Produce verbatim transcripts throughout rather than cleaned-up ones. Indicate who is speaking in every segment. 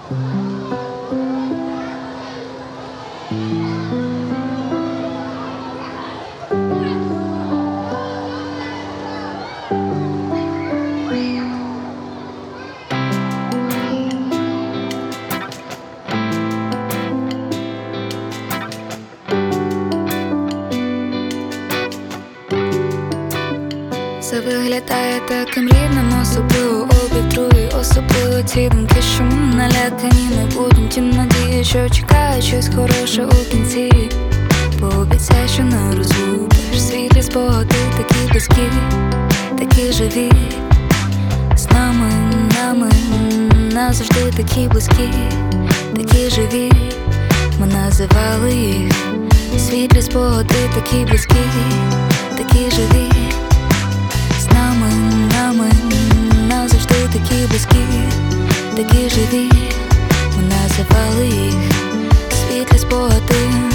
Speaker 1: Все виглядає таким рівним, особливо обід другий, особливо ці думки, що ми налякані майбутнім. Ті надії, що чекають щось хороше у кінці. Пообіцяй, що не розгубиш світлі спогади, такі близькі, такі живі. З нами, нами, назавжди такі близькі, такі живі. Ми називали їх світлі спогади, такі близькі, такі живі. З нами, нами, назавжди такі близькі, такі живі. Ми називали їх світлі спогади.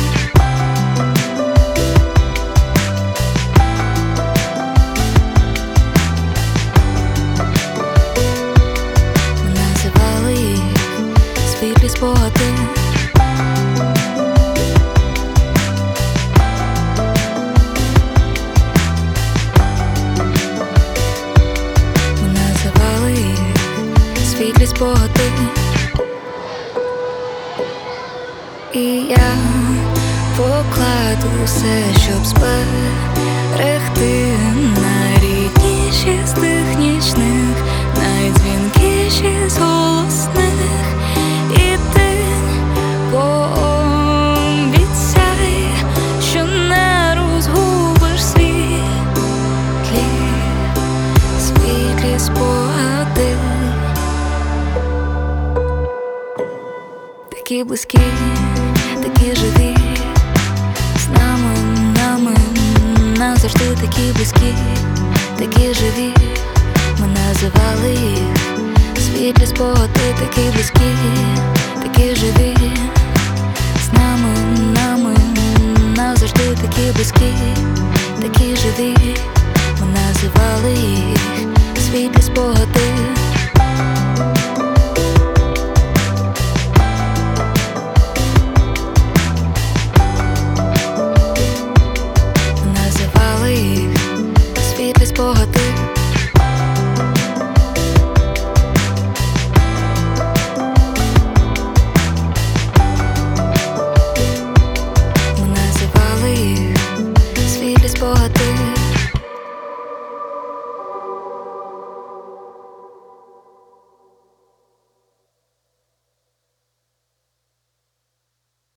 Speaker 1: Ми називали їх світлі спогади. Світлі спогади. І я покладу все, щоб зберегти найрідніші з тих нічних, найдзвінкіші з голосних. І ти пообіцяй, що не розгубиш світлі, світлі спогади. Такі близькі, такі живі. З нами, нами, назавжди такі близькі, такі живі. Ми називали їх світлі спогади, такі близькі, такі живі. З нами, нами, назавжди такі близькі, такі живі. Ми називали їх світлі спогади.